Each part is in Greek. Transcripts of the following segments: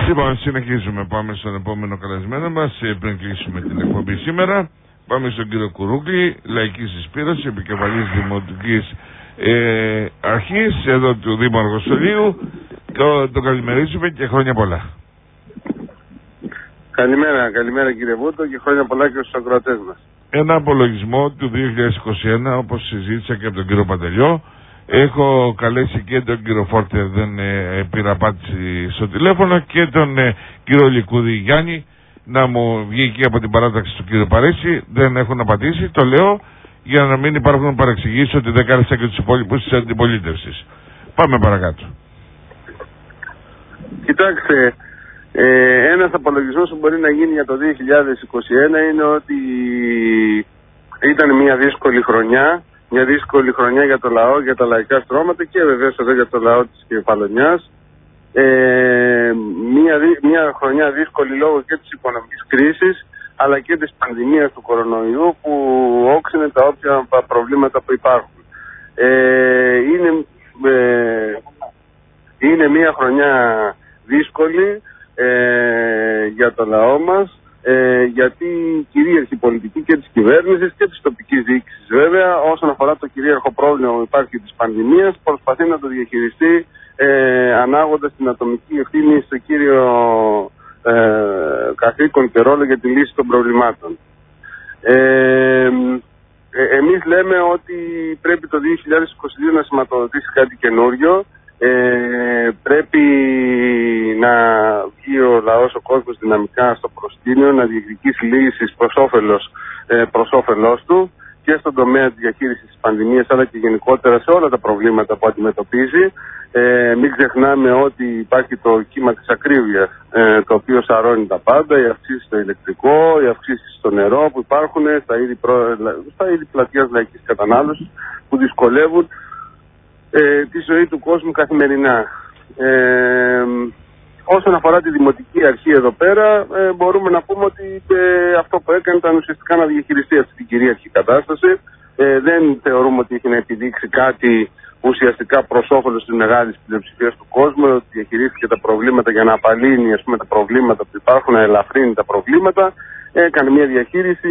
Λοιπόν, συνεχίζουμε. Πάμε στον επόμενο καλεσμένο μας. Πριν κλείσουμε την εκπομπή σήμερα, πάμε στον κύριο Κουρούκλη, Λαϊκή Συσπήρωση, επικεφαλής Δημοτικής Αρχής εδώ του Δήμου Αργοστολίου. Το καλημερίζουμε και χρόνια πολλά. Καλημέρα κύριε Βούτο και χρόνια πολλά και στους ακροατές μας. Ένα απολογισμό του 2021, όπως συζήτησα και από τον κύριο Παντελιό. Έχω καλέσει και τον κύριο Φόρτερ, δεν πήρα απάντηση στο τηλέφωνο, και τον κύριο Λικούδη Γιάννη να μου βγει εκεί από την παράταξη του κύριου Παρέση. Δεν έχουν απαντήσει. Το λέω για να μην υπάρχουν παρεξηγήσεις ότι δεν κάλεσα και τους υπόλοιπους της αντιπολίτευσης. Πάμε παρακάτω. Κοιτάξτε, ένας απολογισμός που μπορεί να γίνει για το 2021 είναι ότι ήταν μια δύσκολη χρονιά. Μια δύσκολη χρονιά για το λαό, για τα λαϊκά στρώματα και βεβαίως εδώ για το λαό της Κεφαλονιάς. Μια χρονιά δύσκολη λόγω και της οικονομικής κρίσης αλλά και της πανδημίας του κορονοϊού που όξινε τα όποια προβλήματα που υπάρχουν. Είναι μια χρονιά δύσκολη για το λαό μας. Γιατί η κυρίαρχη πολιτική και της κυβέρνησης και της τοπικής διοίκησης βέβαια, όσον αφορά το κυρίαρχο πρόβλημα που υπάρχει της πανδημίας, προσπαθεί να το διαχειριστεί ανάγοντας την ατομική ευθύνη στο κύριο καθήκον και ρόλο για τη λύση των προβλημάτων. Εμείς λέμε ότι πρέπει το 2022 να σηματοδοτήσει κάτι καινούριο. Πρέπει να βγει ο λαός, ο κόσμος δυναμικά στο προσκήνιο, να διεκδικήσει λύσεις προς όφελός του και στον τομέα της διαχείρισης της πανδημίας αλλά και γενικότερα σε όλα τα προβλήματα που αντιμετωπίζει. Μην ξεχνάμε ότι υπάρχει το κύμα της ακρίβειας, το οποίο σαρώνει τα πάντα, οι αυξήσεις στο ηλεκτρικό, οι αυξήσεις στο νερό που υπάρχουν στα είδη πλατείας λαϊκής κατανάλωσης που δυσκολεύουν τη ζωή του κόσμου καθημερινά. Όσον αφορά τη Δημοτική Αρχή εδώ πέρα, μπορούμε να πούμε ότι αυτό που έκανε ήταν ουσιαστικά να διαχειριστεί αυτή την κυρίαρχη κατάσταση. Δεν θεωρούμε ότι έχει να επιδείξει κάτι ουσιαστικά προς όφελος της μεγάλης πλειοψηφίας του κόσμου, ότι διαχειρίστηκε τα προβλήματα για να απαλύνει τα προβλήματα που υπάρχουν, να ελαφρύνει τα προβλήματα. Έκανε μια διαχείριση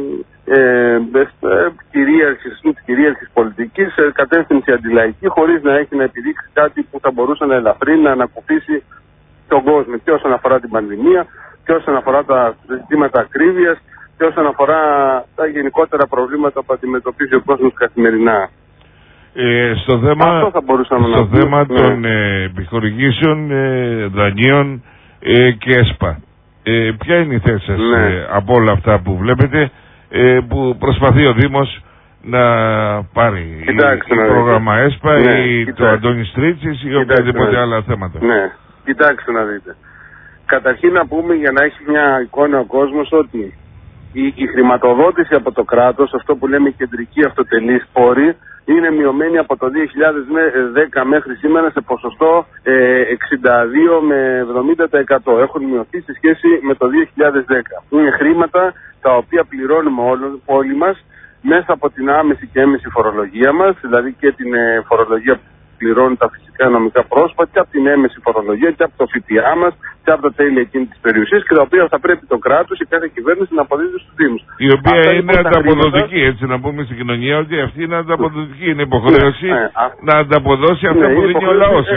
της κυρίαρχης πολιτικής σε κατεύθυνση αντιλαϊκή, χωρίς να έχει να επιδείξει κάτι που θα μπορούσε να ελαφρύνει, να ανακουφίσει τον κόσμο και όσον αφορά την πανδημία και όσον αφορά τα ζητήματα ακρίβειας και όσον αφορά τα γενικότερα προβλήματα που αντιμετωπίζει ο κόσμος καθημερινά. Στο θέμα των επιχορηγήσεων, δανείων και ΕΣΠΑ, ποια είναι η θέση σας από όλα αυτά που βλέπετε που προσπαθεί ο Δήμος να πάρει? Κοιτάξτε, πρόγραμμα ΕΣΠΑ ή το Αντώνη Στρίτσης ή οποιαδήποτε άλλα θέματα? Ναι, κοιτάξτε να δείτε. Καταρχήν να πούμε, για να έχει μια εικόνα ο κόσμος, ότι η χρηματοδότηση από το κράτος, αυτό που λέμε κεντρική αυτοτελή πόρη, είναι μειωμένη από το 2010 μέχρι σήμερα σε ποσοστό 62 με 70%. Έχουν μειωθεί σε σχέση με το 2010. Είναι χρήματα τα οποία πληρώνουμε όλοι μας μέσα από την άμεση και έμεση φορολογία μας, δηλαδή και την φορολογία που πληρώνουν τα φυσικά νομικά πρόσωπα και από την έμεση φορολογία και από το ΦΠΑ μας και από τα τέλη εκείνη της περιουσίας, και τα οποία θα πρέπει το κράτος ή κάθε κυβέρνηση να αποδίδει στους Δήμους. Η οποία αυτά είναι ανταποδοτική, έτσι να πούμε στην κοινωνία, ότι αυτή είναι ανταποδοτική. Είναι υποχρέωση να ανταποδώσει αυτά που δίνει ο λαός.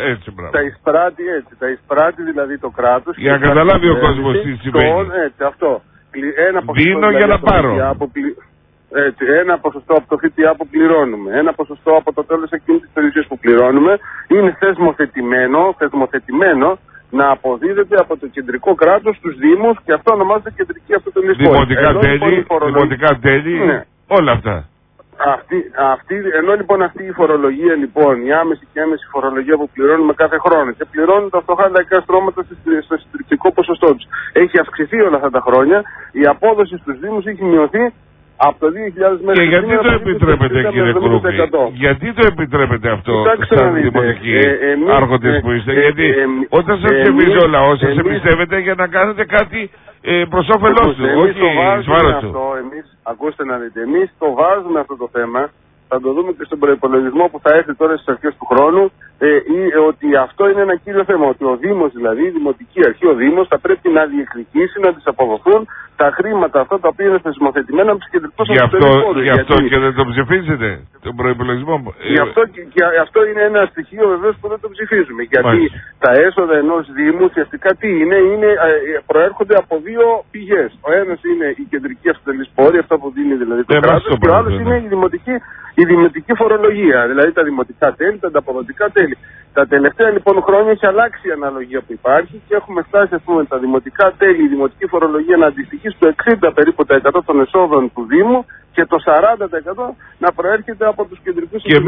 Τα εισπράττει δηλαδή το κράτος. Για να καταλάβει ο κόσμος τι σημαίνει. Δίνω για να πάρω. Ένα ποσοστό από το ΦΠΑ που πληρώνουμε, ένα ποσοστό από το τέλος εκείνης της περιουσίας που πληρώνουμε, είναι θεσμοθετημένο να αποδίδεται από το κεντρικό κράτος στους Δήμους, και αυτό ονομάζεται κεντρική αυτοτελή πόρη. Δημοτικά τέλη, ναι. Όλα αυτά. Ενώ λοιπόν αυτή η φορολογία, λοιπόν, η άμεση και έμεση φορολογία που πληρώνουμε κάθε χρόνο και πληρώνουν τα φτωχά λαϊκά στρώματα στο συντριπτικό ποσοστό τους, έχει αυξηθεί όλα αυτά τα χρόνια, η απόδοση στους Δήμους έχει μειωθεί από το 2000 μέχρι. Και γιατί το επιτρέπετε, κύριε Κουρούκλη? Γιατί το επιτρέπετε αυτό σαν δημοτικοί άρχοντες που είστε? Γιατί όταν σας ψηφίζει ο λαός, σας εμπιστεύετε για να κάνετε κάτι προς όφελός του, όχι εις βάρος του. Ακούστε να δείτε, εμείς το βάζουμε αυτό το θέμα θα το δούμε και στον προϋπολογισμό που θα έρθει τώρα στις αρχές του χρόνου, ότι αυτό είναι ένα κύριο θέμα. Ότι ο Δήμος, δηλαδή η Δημοτική Αρχή, ο Δήμος θα πρέπει να διεκδικήσει, να της αποδοθούν τα χρήματα αυτά τα οποία είναι θεσμοθετημένα από τους κεντρικούς αυτοκινητικούς. Γι' αυτό και δεν το ψηφίζετε, τον προϋπολογισμό. Γι' αυτό είναι ένα στοιχείο βεβαίως που δεν το ψηφίζουμε. Γιατί τα έσοδα ενός Δήμου ουσιαστικά τι είναι, προέρχονται από δύο πηγές. Ο ένας είναι η κεντρική αυτοτελής πόρη, αυτό που δίνει δηλαδή το κράτος, και ο άλλος είναι η δημοτική φορολογία, δηλαδή τα δημοτικά τέλη, τα ανταποδοτικά τέλη. Τα τελευταία λοιπόν χρόνια έχει αλλάξει η αναλογία που υπάρχει και έχουμε φτάσει, ας πούμε, τα δημοτικά τέλη, η δημοτική φορολογία να αντιστοιχεί στο 60 περίπου τα 100 των εσόδων του Δήμου και το 40% να προέρχεται από τους κεντρικούς. Και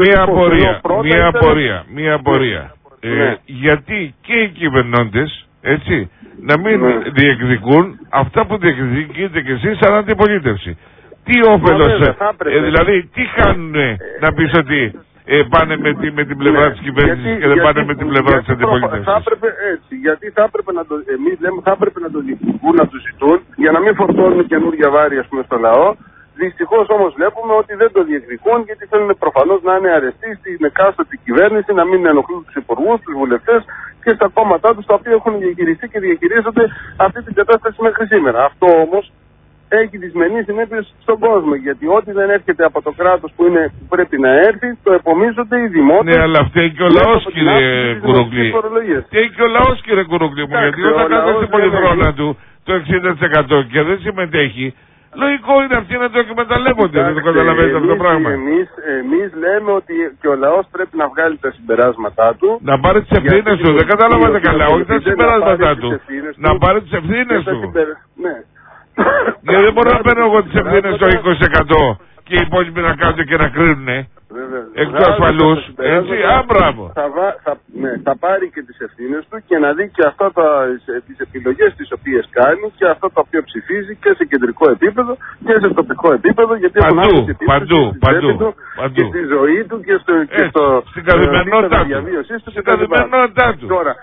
μία απορία. Γιατί και οι κυβερνώντες, έτσι, να μην διεκδικούν αυτά που διεκδικείτε κι εσείς σαν αντιπολίτευση. Τι όφελος, δηλαδή τι χάνουν να πεις ότι πάνε με την πλευρά της κυβέρνησης και δεν πάνε με την πλευρά της αντιπολίτευσης. Γιατί θα έπρεπε να το, εμείς λέμε, θα έπρεπε να το διεκδικούν, να το ζητούν, για να μην φορτώνουν καινούργια βάρη, ας πούμε, στο λαό. Δυστυχώς όμως βλέπουμε ότι δεν το διεκδικούν, γιατί θέλουν προφανώς να είναι αρεστοί στην εκάστοτε κυβέρνηση, να μην ενοχλούν τους υπουργούς, τους βουλευτές και στα κόμματά τους, τα οποία έχουν διαχειριστεί και διαχειρίζονται αυτή την κατάσταση μέχρι σήμερα. Αυτό όμως έχει δυσμενείς συνέπειες στον κόσμο, γιατί ό,τι δεν έρχεται από το κράτος που πρέπει να έρθει, το επομίζονται οι δημότες. Ναι, αλλά φταίει και ο λαός, κύριε Κουρογλή. Φταίει και ο λαός, κύριε Κουρογλή μου, γιατί όταν κάνει την πολυθρόνα του το 60% και δεν συμμετέχει, λογικό είναι αυτοί να το εκμεταλλεύονται. Δεν το καταλαβαίνετε αυτό το πράγμα. Εμείς λέμε ότι και ο λαός πρέπει να βγάλει τα συμπεράσματά του. Να πάρει τις ευθύνες του. Δεν καταλαβαίνετε καλά. Όχι τα συμπεράσματά του. Να πάρει τις ευθύνες του. Γιατί δεν μπορώ να παίρνω εγώ τις ευθύνες στο 20% και οι υπόλοιποι να κάνουν και να κρίνουν εκ του ασφαλούς. Έτσι, μπράβο. Θα πάρει και τις ευθύνες του και να δει και αυτά τις επιλογές τις οποίες κάνει και αυτά τα οποία ψηφίζει και σε κεντρικό επίπεδο και σε τοπικό επίπεδο, γιατί παντού και στη ζωή του και στην καθημερινότητά του. Τώρα,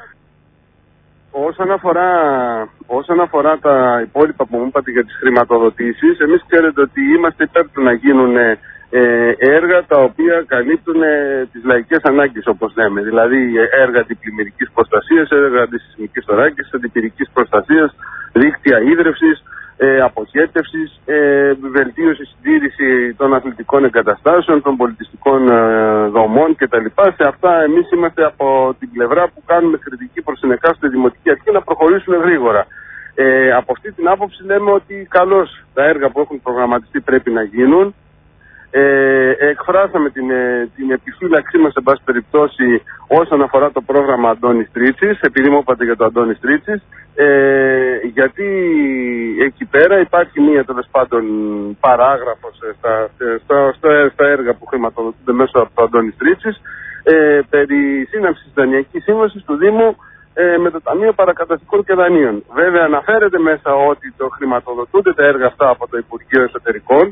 όσον αφορά τα υπόλοιπα που μου είπατε για τις χρηματοδοτήσεις, εμείς ξέρετε ότι είμαστε υπέρ του να γίνουν έργα τα οποία καλύπτουν τις λαϊκές ανάγκες, όπως λέμε. Δηλαδή έργα αντιπλημμυρικής προστασίας, έργα αντισυσμικής θωράκισης, αντιπυρικής προστασίας, δίκτυα ίδρευσης, αποχέτευσης, βελτίωση, συντήρηση των αθλητικών εγκαταστάσεων, των πολιτιστικών δομών κτλ. Σε αυτά εμείς είμαστε από την πλευρά που κάνουμε κριτική προς την εκάστοτε δημοτική αρχή να προχωρήσουν γρήγορα. Από αυτή την άποψη λέμε ότι καλώς τα έργα που έχουν προγραμματιστεί πρέπει να γίνουν. Εκφράσαμε την επιφύλαξή μας, σε πάση περιπτώσει, όσον αφορά το πρόγραμμα Αντώνης Τρίτσης, επειδή μου είπατε για το Αντώνης Τρίτσης, γιατί εκεί πέρα υπάρχει μία, τέλος πάντων, παράγραφος στα έργα που χρηματοδοτούνται μέσω από το Αντώνης Τρίτσης, περί σύναψης δανειακής σύμβασης του Δήμου με το Ταμείο Παρακαταθήκων και Δανείων. Βέβαια αναφέρεται μέσα ότι το χρηματοδοτούνται τα έργα αυτά από το Υπουργείο Εσωτερικών,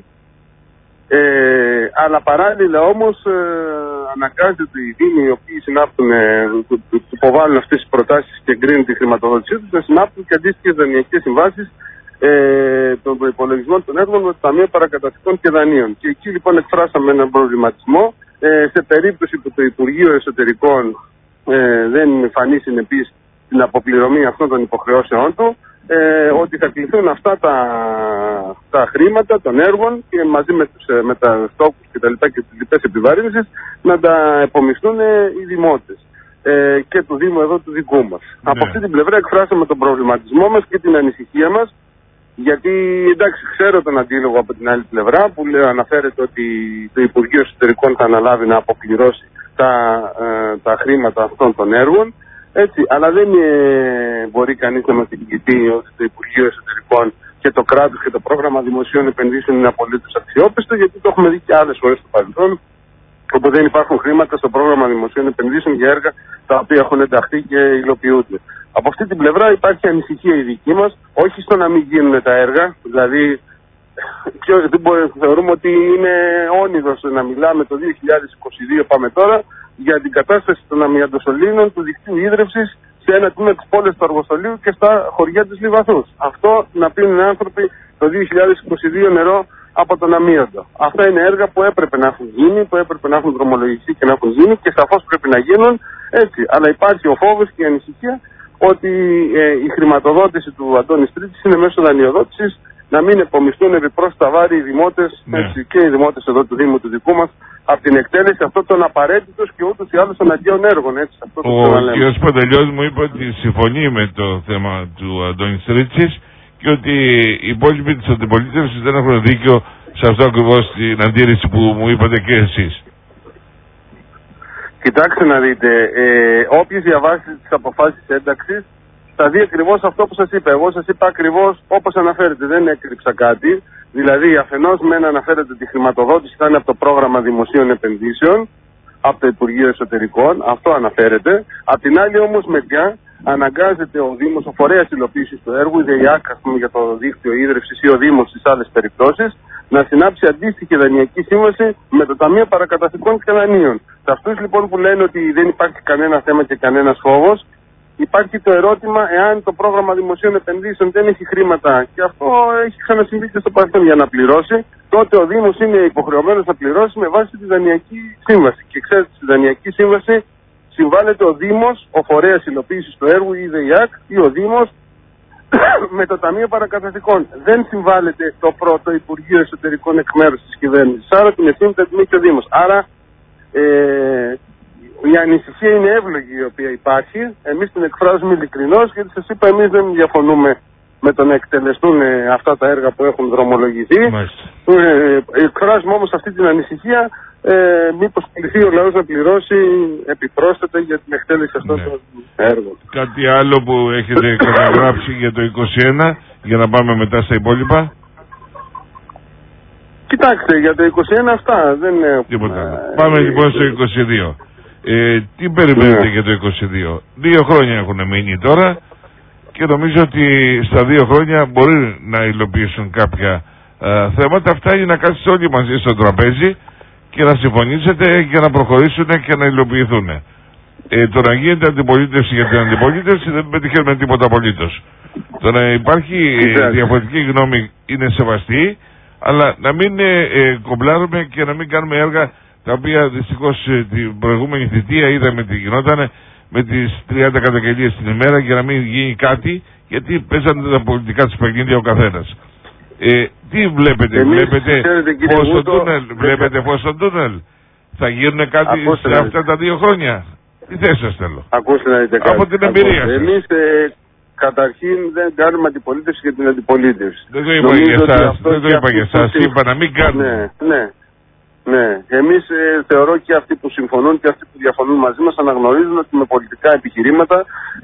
αλλά παράλληλα όμως αναγκάζεται οι Δήμοι οι οποίοι συνάπτουν, υποβάλλουν αυτές τις προτάσεις και εγκρίνουν τη χρηματοδότησή τους, να συνάπτουν και αντίστοιχες δανειακές συμβάσεις των προϋπολογισμών των έργων με το Ταμείο Παρακαταθήκων και Δανείων. Και εκεί λοιπόν εκφράσαμε έναν προβληματισμό σε περίπτωση που το Υπουργείο Εσωτερικών δεν φανεί συνεπής στην αποπληρωμή αυτών των υποχρεώσεών του, ότι θα κληθούν αυτά τα χρήματα των έργων και μαζί με τα στόχους και τα λοιπά και τις λοιπές επιβαρύνσεις να τα επομισθούν οι δημότες και του Δήμου εδώ του δικού μας. Ναι. Από αυτή την πλευρά εκφράσαμε τον προβληματισμό μας και την ανησυχία μας, γιατί εντάξει, ξέρω τον αντίλογο από την άλλη πλευρά που αναφέρεται ότι το Υπουργείο Εσωτερικών θα αναλάβει να αποπληρώσει τα χρήματα αυτών των έργων. Έτσι, αλλά δεν μπορεί κανείς να μας διηγηθεί ότι το Υπουργείο Εσωτερικών και το κράτος και το πρόγραμμα δημοσίων επενδύσεων είναι απολύτως αξιόπιστο, γιατί το έχουμε δει και άλλες φορές στο παρελθόν, όπου δεν υπάρχουν χρήματα στο πρόγραμμα δημοσίων επενδύσεων για έργα τα οποία έχουν ενταχθεί και υλοποιούνται. Από αυτή την πλευρά υπάρχει ανησυχία η δική μας, όχι στο να μην γίνουν τα έργα, δηλαδή θεωρούμε ότι είναι όνειδος να μιλάμε το 2022, πάμε τώρα, για την κατάσταση των αμυαντοσωλήνων του δικτύου ίδρευσης σε ένα τμήμα της πόλης του Αργοστολίου και στα χωριά της Λιβαθούς. Αυτό να πίνουν άνθρωποι το 2022 νερό από τον αμύοντο. Αυτά είναι έργα που έπρεπε να έχουν γίνει, που έπρεπε να έχουν δρομολογηθεί και να έχουν γίνει και σαφώς πρέπει να γίνουν έτσι. Αλλά υπάρχει ο φόβος και η ανησυχία ότι η χρηματοδότηση του Αντώνη Στρίτσης είναι μέσω δανειοδότησης, να μην επομιστούν επιπρόσθετα βάρη οι δημότες, και οι δημότες εδώ του Δήμου του δικού μας, από την εκτέλεση αυτών των απαραίτητων και ούτως ή άλλως αναγκαίων έργων. Έτσι, αυτό ο κ. Παντελιός μου είπε ότι συμφωνεί με το θέμα του Αντώνη Στρίτσης και ότι οι υπόλοιποι της αντιπολίτευσης δεν έχουν δίκιο σε αυτό ακριβώς την αντίρρηση που μου είπατε και εσείς. Κοιτάξτε να δείτε, όποιος διαβάσει τις αποφάσεις ένταξης θα δει ακριβώς αυτό που σας είπα. Εγώ σας είπα ακριβώς όπως αναφέρεται, δεν έκρυψα κάτι. Δηλαδή, αφενός μεν αναφέρεται ότι η χρηματοδότηση θα είναι από το πρόγραμμα δημοσίων επενδύσεων, από το Υπουργείο Εσωτερικών, αυτό αναφέρεται. Απ' την άλλη όμως μεριά αναγκάζεται ο Δήμος, ο φορέας υλοποίησης του έργου, η ΔΕΙΑΚ για το δίκτυο ίδρυυσης ή ο Δήμος στις άλλες περιπτώσεις, να συνάψει αντίστοιχη δανειακή σύμβαση με το Ταμείο Παρακαταθήκων και Δανείων. Σε αυτούς λοιπόν που λένε ότι δεν υπάρχει κανένα θέμα και κανένας φόβος, υπάρχει το ερώτημα εάν το πρόγραμμα δημοσίων επενδύσεων δεν έχει χρήματα, και αυτό έχει ξανασυμβεί και στο παρελθόν, για να πληρώσει, τότε ο Δήμος είναι υποχρεωμένος να πληρώσει με βάση τη δανειακή σύμβαση. Και ξέρετε, στη δανειακή σύμβαση συμβάλλεται ο Δήμος, ο φορέας υλοποίησης του έργου, η ΔΕΙΑΚ ή ο Δήμος με το Ταμείο Παρακαταθήκων. Δεν συμβάλλεται το πρώτο Υπουργείο Εσωτερικών εκ μέρους της κυβέρνησης. Άρα την ευθύνη θα την έχει ο Δήμος. Άρα η ανησυχία είναι εύλογη η οποία υπάρχει. Εμείς την εκφράζουμε ειλικρινώς, γιατί σας είπα, εμείς δεν διαφωνούμε με το να εκτελεστούν αυτά τα έργα που έχουν δρομολογηθεί. Εκφράζουμε όμως αυτή την ανησυχία, μήπως κληθεί ο λαός να πληρώσει επιπρόσθετα για την εκτέλεση αυτών των έργων. Κάτι άλλο που έχετε καταγράψει για το 2021, για να πάμε μετά στα υπόλοιπα? Κοιτάξτε, για το 2021 αυτά δεν έχουμε. Τίποτα άλλο. Πάμε λοιπόν στο 2022. Τι περιμένετε για το 2022? 2 χρόνια έχουν μείνει τώρα και νομίζω ότι στα 2 χρόνια μπορεί να υλοποιήσουν κάποια θέματα. Αυτά είναι να κάτσετε όλοι μαζί στο τραπέζι και να συμφωνήσετε και να προχωρήσουν και να υλοποιηθούν. Το να γίνεται αντιπολίτευση για την αντιπολίτευση δεν πετυχαίνουμε τίποτα απολύτως. Το να υπάρχει διαφορετική γνώμη είναι σεβαστή, αλλά να μην κομπλάρουμε και να μην κάνουμε έργα τα οποία δυστυχώς την προηγούμενη θητεία είδαμε τι γινόταν με τις 30 καταγγελίες την ημέρα, για να μην γίνει κάτι, γιατί παίζανε τα πολιτικά τους παιχνίδια ο καθένας. Τι βλέπετε? Βλέπετε φως στο τούνελ? Θα γίνουν κάτι σε αυτά τα 2 χρόνια? Τι θέση σας θέλω? Ακούστε να δείτε κάτι. Από την εμπειρία σας. Εμείς καταρχήν δεν κάνουμε αντιπολίτευση για την αντιπολίτευση. Δεν το είπα για εσάς, είπα να μην κάνουμε. Ναι, εμείς θεωρώ και αυτοί που συμφωνούν και αυτοί που διαφωνούν μαζί μας αναγνωρίζουν ότι με πολιτικά επιχειρήματα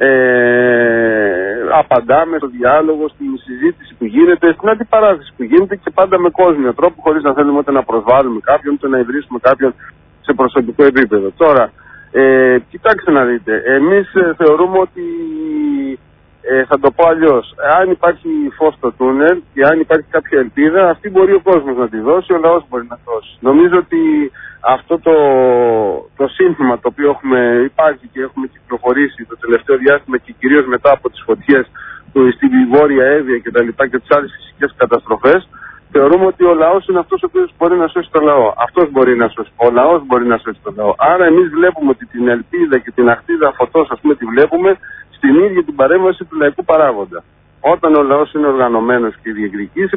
απαντάμε στο διάλογο, στην συζήτηση που γίνεται, στην αντιπαράθεση που γίνεται, και πάντα με κόσμιο τρόπο, χωρίς να θέλουμε ούτε να προσβάλλουμε κάποιον, ούτε να υβρίσουμε κάποιον σε προσωπικό επίπεδο. Τώρα, κοιτάξτε να δείτε, εμείς θεωρούμε ότι θα το πω αλλιώς. Αν υπάρχει φως στο τούνελ και αν υπάρχει κάποια ελπίδα, αυτή μπορεί ο κόσμος να τη δώσει, ο λαός μπορεί να δώσει. Νομίζω ότι αυτό το σύνθημα το οποίο υπάρχει και έχουμε κυκλοφορήσει το τελευταίο διάστημα, και κυρίως μετά από τις φωτιές στη Βόρεια Εύβοια και τα λοιπά και τις άλλες φυσικές καταστροφές, θεωρούμε ότι ο λαός είναι αυτός ο οποίος μπορεί να σώσει το λαό. Αυτός μπορεί να σώσει. Ο λαός μπορεί να σώσει το λαό. Άρα εμείς βλέπουμε ότι την ελπίδα και την αχτίδα φωτός, ας πούμε, τη βλέπουμε στην ίδια την παρέμβαση του λαϊκού παράγοντα. Όταν ο λαός είναι οργανωμένος και διεκδικήσει,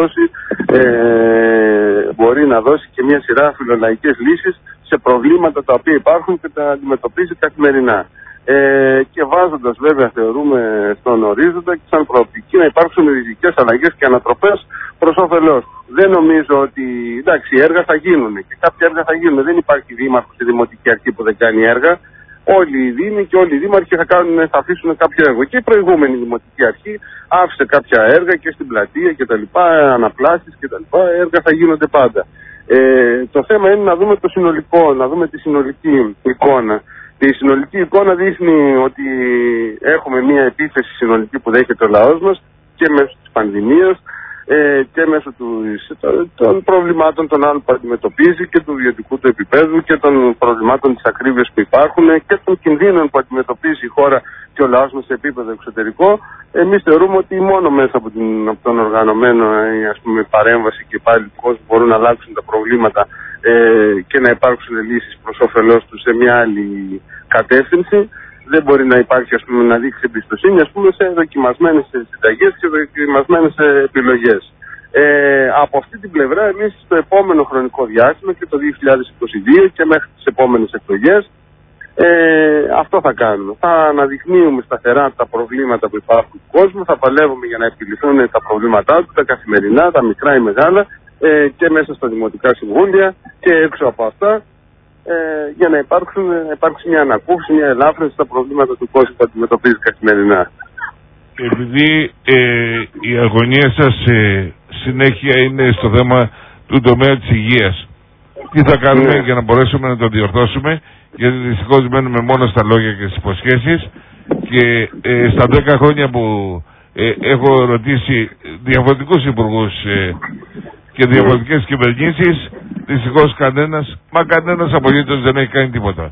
μπορεί να δώσει και μια σειρά φιλολαϊκές λύσεις σε προβλήματα τα οποία υπάρχουν και τα αντιμετωπίζει καθημερινά. Και βάζοντας βέβαια, θεωρούμε, στον ορίζοντα και σαν προοπτική να υπάρξουν ριζικές αλλαγές και ανατροπές προς όφελός. Δεν νομίζω ότι, εντάξει, έργα θα γίνουν και κάποια έργα θα γίνουν. Δεν υπάρχει δήμαρχος ή δημοτική αρχή που δεν κάνει έργα. Όλοι οι δήμοι και όλοι οι δήμαρχοι θα αφήσουν κάποιο έργο. Και η προηγούμενη δημοτική αρχή άφησε κάποια έργα και στην πλατεία και τα λοιπά, αναπλάσεις και τα λοιπά. Έργα θα γίνονται πάντα. Το θέμα είναι να δούμε το συνολικό, να δούμε τη συνολική εικόνα. Η συνολική εικόνα δείχνει ότι έχουμε μια επίθεση συνολική που δέχεται ο λαός μας και μέσω της πανδημίας και μέσω των προβλημάτων των άλλων που αντιμετωπίζει και του βιωτικού του επίπεδου και των προβλημάτων της ακρίβειας που υπάρχουν και των κινδύνων που αντιμετωπίζει η χώρα και ο λαός μας σε επίπεδο εξωτερικό, εμείς θεωρούμε ότι μόνο μέσα από τον οργανωμένο παρέμβαση και πάλι του κόσμου μπορούν να αλλάξουν τα προβλήματα και να υπάρξουν λύσεις προς όφελός τους σε μια άλλη κατεύθυνση. Δεν μπορεί να υπάρχει, να δείξει εμπιστοσύνη, σε δοκιμασμένες συνταγές και δοκιμασμένες επιλογές. Από αυτή την πλευρά, εμείς στο επόμενο χρονικό διάστημα και το 2022 και μέχρι τις επόμενες εκλογές, αυτό θα κάνουμε. Θα αναδεικνύουμε σταθερά τα προβλήματα που υπάρχουν του κόσμου, θα παλεύουμε για να επιληθούν τα προβλήματά του, τα καθημερινά, τα μικρά ή μεγάλα, και μέσα στα δημοτικά συμβούλια και έξω από αυτά, για να υπάρξει μια ανακούφιση, μια ελάφρυνση στα προβλήματα του κόσμου που αντιμετωπίζει καθημερινά. Επειδή η αγωνία σας συνέχεια είναι στο θέμα του τομέα της υγείας, τι θα κάνουμε για να μπορέσουμε να το διορθώσουμε, γιατί δυστυχώς μένουμε μόνο στα λόγια και στις υποσχέσεις, και στα 10 χρόνια που έχω ρωτήσει διαφορετικούς υπουργούς και διαφορετικές κυβερνήσεις, δυστυχώς κανένας απολύτως δεν έχει κάνει τίποτα.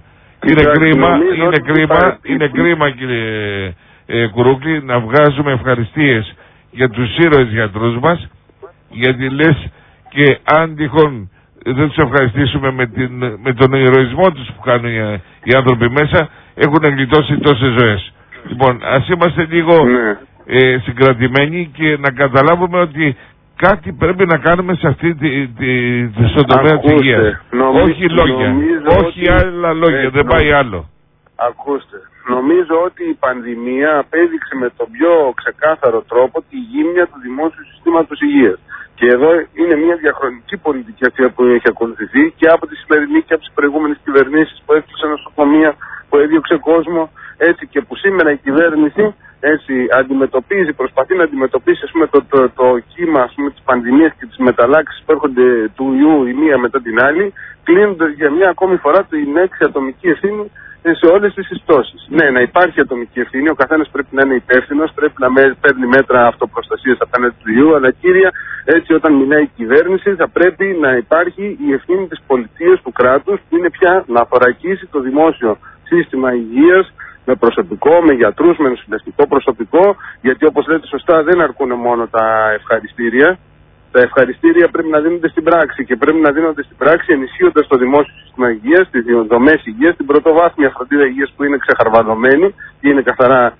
Είναι κρίμα κύριε Κουρούκλη, να βγάζουμε ευχαριστίες για τους ήρωες γιατρούς μας, γιατί λες και αν τυχόν δεν τους ευχαριστήσουμε με τον ηρωισμό τους που κάνουν οι άνθρωποι μέσα, έχουν γλιτώσει τόσες ζωές. Λοιπόν, ας είμαστε λίγο συγκρατημένοι και να καταλάβουμε ότι κάτι πρέπει να κάνουμε σε στον τομέα της υγείας. Όχι λόγια, όχι άλλα λόγια, δεν πάει άλλο. Ακούστε, νομίζω ότι η πανδημία απέδειξε με τον πιο ξεκάθαρο τρόπο τη γύμνια του δημόσιου συστήματος υγείας. Και εδώ είναι μια διαχρονική πολιτική αυτή που έχει ακολουθηθεί και από τη σημερινή και από τις προηγούμενες κυβερνήσεις που έκλεισαν νοσοκομεία, που έδιωξε κόσμο, έτσι, και που σήμερα η κυβέρνηση προσπαθεί να αντιμετωπίσει το κύμα της πανδημίας και τις μεταλλάξεις που έρχονται του ιού η μία μετά την άλλη, κλείνοντας για μια ακόμη φορά την έξι ατομική ευθύνη σε όλες τις συστώσεις. Ναι, να υπάρχει ατομική ευθύνη, ο καθένας πρέπει να είναι υπεύθυνος, πρέπει να παίρνει μέτρα αυτοπροστασίας απέναντι του ιού, αλλά κύρια, έτσι, όταν μιλάει η κυβέρνηση, θα πρέπει να υπάρχει η ευθύνη της πολιτείας, του κράτους, που είναι πια να θωρακίσει το δημόσιο σύστημα υγείας με προσωπικό, με γιατρούς, με νοσηλευτικό προσωπικό, γιατί όπως λέτε σωστά δεν αρκούν μόνο τα ευχαριστήρια. Τα ευχαριστήρια πρέπει να δίνονται στην πράξη και πρέπει να δίνονται στην πράξη ενισχύοντας το δημόσιο σύστημα υγείας, τις δομές υγείας, την πρωτοβάθμια φροντίδα υγείας που είναι ξεχαρβαλωμένη και είναι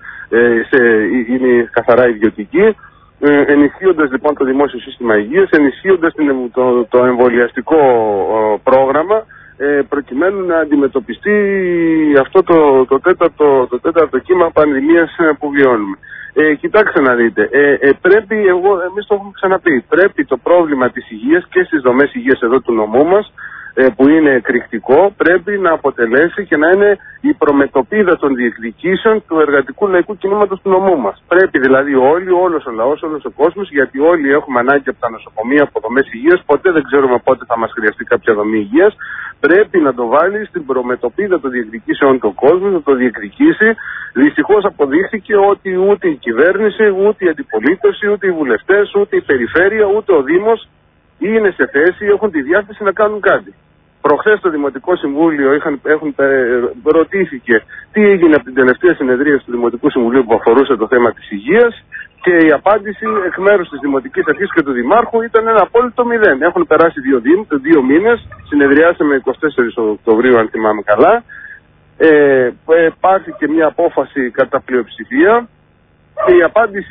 καθαρά ιδιωτική. Ενισχύοντας λοιπόν το δημόσιο σύστημα υγείας, ενισχύοντας το εμβολιαστικό πρόγραμμα, προκειμένου να αντιμετωπιστεί αυτό το τέταρτο κύμα πανδημίας που βιώνουμε. Κοιτάξτε να δείτε, εμείς το έχουμε ξαναπεί, πρέπει το πρόβλημα της υγείας και στις δομές υγείας εδώ του νομού μας, που είναι εκρηκτικό, πρέπει να αποτελέσει και να είναι η προμετωπίδα των διεκδικήσεων του εργατικού λαϊκού κινήματος του νομού μας. Πρέπει δηλαδή όλος ο λαός, όλος ο κόσμος, γιατί όλοι έχουμε ανάγκη από τα νοσοκομεία, από δομές υγείας, ποτέ δεν ξέρουμε πότε θα μας χρειαστεί κάποια δομή υγείας, πρέπει να το βάλει στην προμετωπίδα των διεκδικήσεων του κόσμου, να το διεκδικήσει. Δυστυχώς αποδείχθηκε ότι ούτε η κυβέρνηση, ούτε η αντιπολίτευση, ούτε οι βουλευτές, ούτε η περιφέρεια, ούτε ο Δήμος είναι σε θέση, έχουν τη διάθεση να κάνουν κάτι. Προχθές στο Δημοτικό Συμβούλιο ρωτήθηκε τι έγινε από την τελευταία συνεδρία του Δημοτικού Συμβουλίου που αφορούσε το θέμα της υγείας, και η απάντηση εκ μέρους της Δημοτικής Αρχής και του Δημάρχου ήταν ένα απόλυτο 0. Έχουν περάσει 2 μήνες, συνεδριάσαμε 24 Οκτωβρίου αν θυμάμαι καλά, πάρθηκε μια απόφαση κατά πλειοψηφία. Και η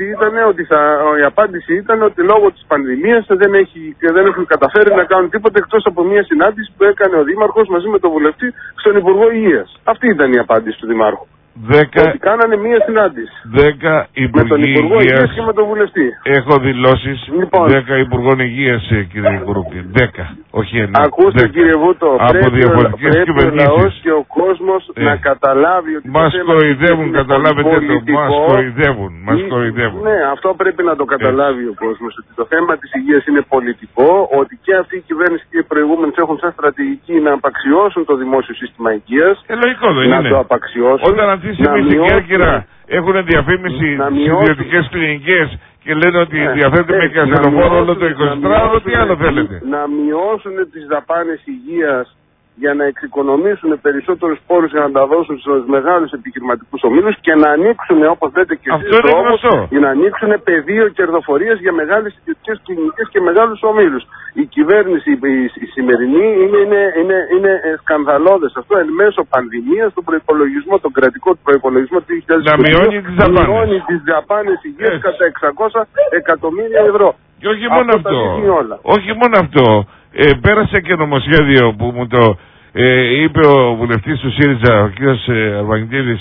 απάντηση ήταν ότι λόγω της πανδημίας δεν έχουν καταφέρει να κάνουν τίποτα εκτός από μια συνάντηση που έκανε ο Δήμαρχος μαζί με τον βουλευτή στον Υπουργό Υγείας. Αυτή ήταν η απάντηση του Δημάρχου. Ότι κάνανε μία συνάντηση 10 με τον Υπουργό Υγείας και με τον βουλευτή. Έχω δηλώσεις 10 Υπουργών Υγείας, κύριε Κουρούκλη. 10, όχι 9. Ακούστε 10. Κύριε Βούτο, από διαφορετικές κυβερνήσεις. Ο λαός και ο κόσμος να καταλάβει ότι μας κοροϊδεύουν, καταλάβετε το. Μας κοροϊδεύουν. Ναι, αυτό πρέπει να το καταλάβει ο κόσμος, ότι το θέμα της υγείας είναι πολιτικό, ότι και αυτή η κυβέρνηση και οι προηγούμενες έχουν σαν στρατηγική να απαξιώσουν το δημόσιο σύστημα υγείας. Λογικό δεν είναι. Να το απαξιώσουν. Όταν αυτή τη στιγμή στην Κέρκυρα έχουν διαφήμιση στις ιδιωτικές κλινικές και λένε ότι διαθέτουμε και ασθενοφόρο όλο το 24ωρο, τι άλλο θέλετε. Να μειώσουν τις δαπάνες υγείας για να εξοικονομήσουν περισσότερους πόρους για να τα δώσουν στους μεγάλους επιχειρηματικούς ομίλους και να ανοίξουν, όπως λέτε και εσείς, τρόπους για να ανοίξουν πεδίο κερδοφορίας για μεγάλες ιδιωτικές κλινικές και μεγάλους ομίλους. Η κυβέρνηση, η σημερινή, είναι σκανδαλώδες. Αυτό εν μέσω πανδημίας, τον προϋπολογισμό, τον κρατικό προϋπολογισμό του 2020, μειώνει τις δαπάνες υγείας κατά 600 εκατομμύρια ευρώ. Και όχι μόνο αυτό. Όχι μόνο αυτό. Πέρασε και νομοσχέδιο που μου το είπε ο βουλευτής του ΣΥΡΙΖΑ, ο κ. Αρβανιτίδης,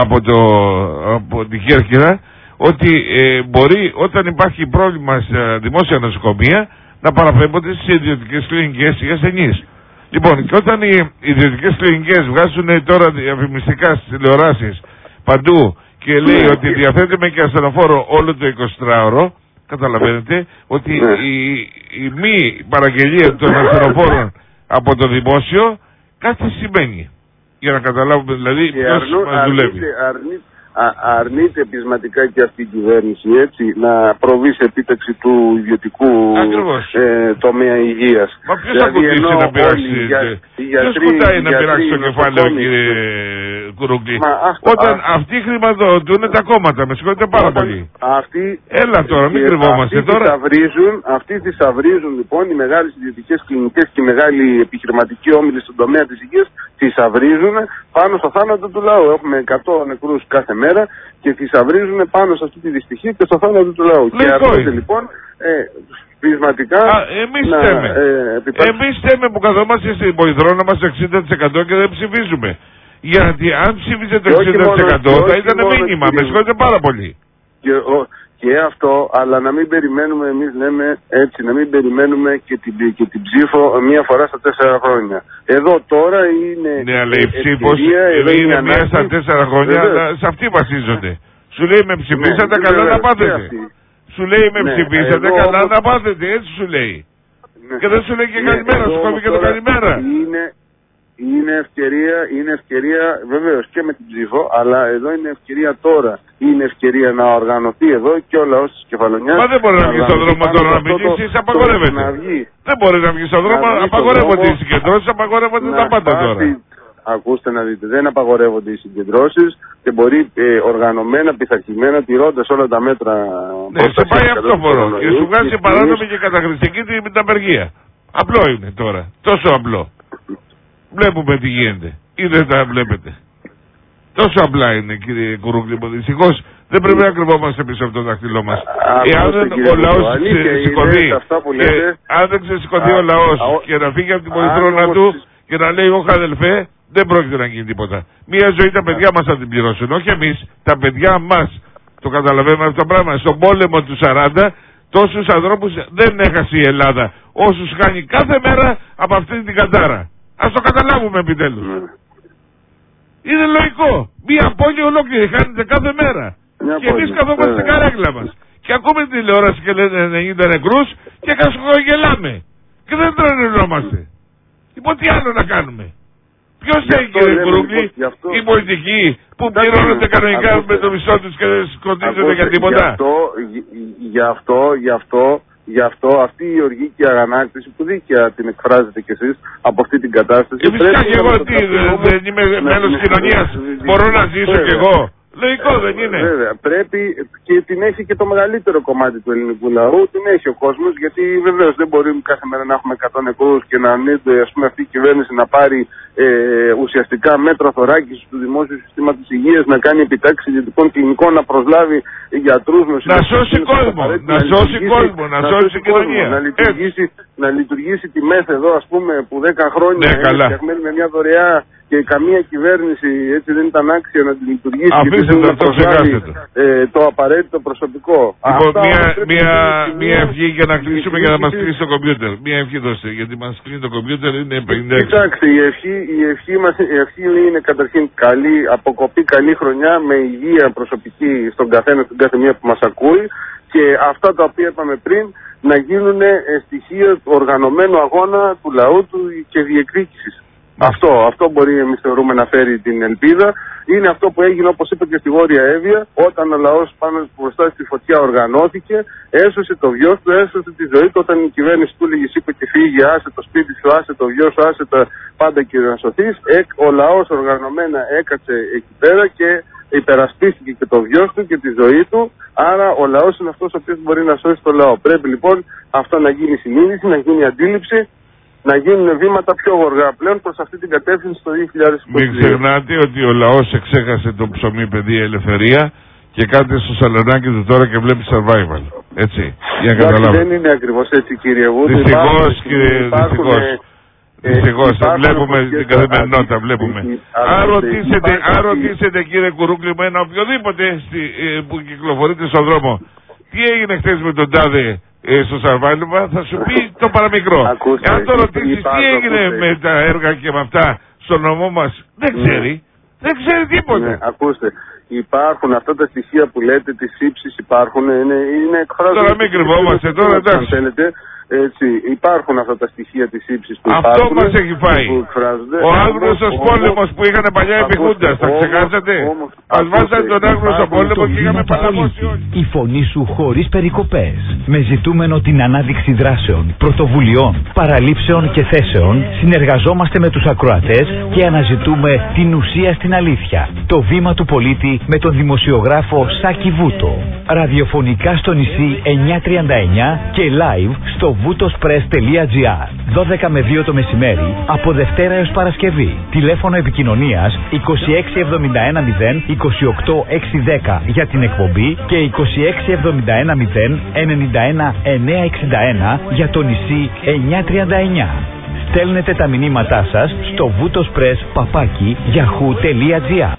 από την Κέρκυρα, ότι μπορεί όταν υπάρχει πρόβλημα στα δημόσια νοσοκομεία να παραπέμπονται στις ιδιωτικές κλινικές για ασθενείς. Λοιπόν, και όταν οι ιδιωτικές κλινικές βγάζουν τώρα διαφημιστικά στις τηλεοράσεις παντού και λέει ότι διαθέτουμε και ασθενοφόρο όλο το 24ωρο, καταλαβαίνετε ότι η μη παραγγελία των ασθενοφόρων από το δημόσιο κάτι σημαίνει. Για να καταλάβουμε δηλαδή ποιος μας δουλεύει. Αρνείται πεισματικά και αυτή η κυβέρνηση, έτσι, να προβεί σε επίτευξη του ιδιωτικού τομέα υγείας. Μα ποιος θα κουτίσει να πειράξει, ποιος κουτάει να πειράξει το κεφάλαιο, κύριε Κουρούγκλη? Όταν αυτοί χρηματοδοτούν τα κόμματα, με συγχωρείτε πάρα πολύ. Έλα τώρα, μην κρυβόμαστε τώρα. Αυτοί θησαυρίζουν λοιπόν οι μεγάλες ιδιωτικές κλινικές και οι μεγάλοι επιχειρηματικοί όμιλοι στον τομέα της υγείας, θησαυρίζουν πάνω στο θάνατο του λαού. Έχουμε 100 νεκρούς κάθε μέρα και θησαυρίζουν πάνω σε αυτή τη δυστυχία και στο θάνατο του λαού. Και αρνείται λοιπόν πεισματικά εμείς θέμε που καθόμαστε στην Πολυθρόνα μας 60% και δεν ψηφίζουμε. Γιατί αν ψήφιζε το 60% θα ήταν μήνυμα. Με συγχωρείτε πάρα πολύ. Και αυτό, αλλά να μην περιμένουμε, εμείς λέμε έτσι, να μην περιμένουμε και την ψήφο μία φορά στα 4 χρόνια. Εδώ τώρα είναι. Ναι, αλλά η ψήφος είναι μία στα 4 χρόνια, αλλά σε αυτή βασίζονται. Σου λέει με ψηφίσατε, καλά να πάθετε. Σου λέει με ψηφίσατε, καλά να πάθετε, έτσι σου λέει. Και δεν σου λέει και καλημέρα, σου κόβει και το καλημέρα. Είναι ευκαιρία βεβαίως και με την ψήφο, αλλά εδώ είναι ευκαιρία τώρα. Είναι ευκαιρία να οργανωθεί εδώ και ο λαός της Κεφαλονιάς. Μα δεν μπορεί να βγει στον δρόμο τώρα να μιλήσεις, απαγορεύεται. Δεν μπορεί να βγει στον δρόμο, απαγορεύονται οι συγκεντρώσεις, απαγορεύονται τα πάντα τώρα. Ακούστε να δείτε, δεν απαγορεύονται οι συγκεντρώσεις και μπορεί οργανωμένα, πειθαρχημένα, τηρώντας όλα τα μέτρα. Ναι, σε πάει αυτόφορο και σου βγάζει παράνομη και καταχρηστική την απεργία. Απλό είναι τώρα, τόσο απλό. Βλέπουμε τι γίνεται. Ή δεν τα βλέπετε. Τόσο απλά είναι, κύριε Κουρούγκλη. Δυστυχώς δεν πρέπει να κρυβόμαστε πίσω από το δάχτυλό μας. Εάν ο λαός ξεσηκωθεί, αν δεν ξεσηκωθεί ο λαός και να φύγει από την πολυθρόνα του και να λέει όχι αδελφέ, δεν πρόκειται να γίνει τίποτα. Μία ζωή τα παιδιά μας θα την πληρώσουν. Όχι εμείς, τα παιδιά μας. Το καταλαβαίνουμε αυτό το πράγμα. Στον πόλεμο του 40, τόσους ανθρώπους δεν έχασε η Ελλάδα. Όσους χάνει κάθε μέρα από αυτή την κατάρα. Ας το καταλάβουμε επιτέλους. Είναι λογικό. Μία πόλη ολόκληρη χάνεται κάθε μέρα. Και εμείς καθόμαστε στην καρέκλα μας. Και ακούμε την τηλεόραση και λένε 90 νεκρούς και κασκογελάμε. Και δεν τρελαινόμαστε. Λοιπόν, τι άλλο να κάνουμε? Ποιος θέλει, κύριε Κουρούγκλη, οι πολιτικοί που πληρώνονται κανονικά με το μισθό τους και δεν σκοτίζονται για τίποτα? Γι' αυτό αυτή η οργή αγανάκτηση που δίκαια την εκφράζετε κι εσείς από αυτή την κατάσταση. Φυσικά και εγώ δεν είμαι μέλος κοινωνίας. Μπορώ να ζήσω κι εγώ. Λογικό δεν είναι? Βέβαια. Πρέπει και την έχει και το μεγαλύτερο κομμάτι του ελληνικού λαού. Την έχει ο κόσμος, γιατί βεβαίως δεν μπορεί κάθε μέρα να έχουμε 100 νεκρούς και να αρνείται αυτή η κυβέρνηση να πάρει ουσιαστικά μέτρα θωράκισης του δημόσιου συστήματος υγείας, να κάνει επιτάξεις ιδιωτικών κλινικών, να προσλάβει γιατρούς, να σώσει κόσμο, να σώσει κόσμο, να σώσει κοινωνία. Να λειτουργήσει τη ΜΕΘ εδώ, ας πούμε, που 10 χρόνια είναι φτιαγμένη με μια δωρεά και καμία κυβέρνηση έτσι δεν ήταν άξια να την λειτουργήσει. Αφήστε το, αυτό ξεχάσετε. Το απαραίτητο προσωπικό. Λοιπόν, μία ευχή για να κλείσουμε για να μας κλείσει το κομπιούτερ. Μία ευχή δώστε, γιατί μας κλείνει το κομπιούτερ, είναι 56. Κοιτάξτε, η ευχή είναι καταρχήν καλή, αποκοπή καλή χρονιά με υγεία προσωπική στον καθένα, στην κάθε μία που μας ακούει, και αυτά τα οποία είπαμε πριν να γίνουν στοιχεία του οργανωμένου αγώνα του λαού του και διεκδίκησης. Αυτό μπορεί, εμείς θεωρούμε, να φέρει την ελπίδα. Είναι αυτό που έγινε, όπως είπε και στη Βόρεια Εύβοια, όταν ο λαός πάνω μπροστά στη φωτιά οργανώθηκε, έσωσε το βιός του, έσωσε τη ζωή του. Όταν η κυβέρνηση του έλεγε, είπε και φύγε, άσε το σπίτι σου, άσε το βιό σου, άσε τα πάντα και να σωθείς, ο λαός οργανωμένα έκατσε εκεί πέρα και υπερασπίστηκε και το βιός του και τη ζωή του. Άρα ο λαός είναι αυτός ο οποίος μπορεί να σώσει το λαό. Πρέπει λοιπόν αυτό να γίνει συνείδηση, να γίνει αντίληψη, να γίνουν βήματα πιο γοργά πλέον προς αυτή την κατεύθυνση το 2022. Μην ξεχνάτε ότι ο λαός εξέχασε το ψωμί, παιδεία, ελευθερία και κάτε στο σαλονάκι του τώρα και βλέπει survival. Έτσι, για να καταλάβω. Δεν είναι ακριβώς έτσι, κύριε Βούδη. Δυστυχώς, κύριε, δυστυχώς. Βλέπουμε την καθημερινότητα, βλέπουμε. Αν ρωτήσετε, κύριε Κουρούκλη, με ένα οποιοδήποτε που κυκλοφορείτε στον δρόμο, τι έγινε χθες με τον τάδε στο Σαρβάλιβα, θα σου πει το παραμικρό. Αν το ρωτήσεις τι έγινε με τα έργα και με αυτά στο νομό μας, δεν ξέρει. Δεν ξέρει τίποτα. Ακούστε, υπάρχουν αυτά τα στοιχεία που λέτε, τις ύψεις υπάρχουν, είναι εκφράζονται. Τώρα μην κρυβόμαστε, τώρα εντάξει. Έτσι, υπάρχουν αυτά τα στοιχεία της ύψης που αυτό υπάρχουν. Αυτό μας έχει φάει. Ο άγνωστος πόλεμος που είχαν παλιά επί Χούντας, τα ξεχάσατε. Ας βάζανε τον άγνωστο πόλεμο και είχαμε παλαμώσει όλοι. Η φωνή σου χωρίς περικοπές. Με ζητούμενο την ανάδειξη δράσεων, πρωτοβουλειών, παραλήψεων και θέσεων, συνεργαζόμαστε με τους ακροατές και αναζητούμε την ουσία στην αλήθεια. Το βήμα του πολίτη με τον δημοσιογράφο Σάκη Βούτο. Ραδιοφωνικά στο νησί 939 και live στο voutospress.gr 12 με 2 το μεσημέρι από Δευτέρα έως Παρασκευή. Τηλέφωνο επικοινωνίας 26710 28610 για την εκπομπή και 26710 91961 για το νησί 939. Στέλνετε τα μηνύματά σας στο voutospress@yahoo.gr.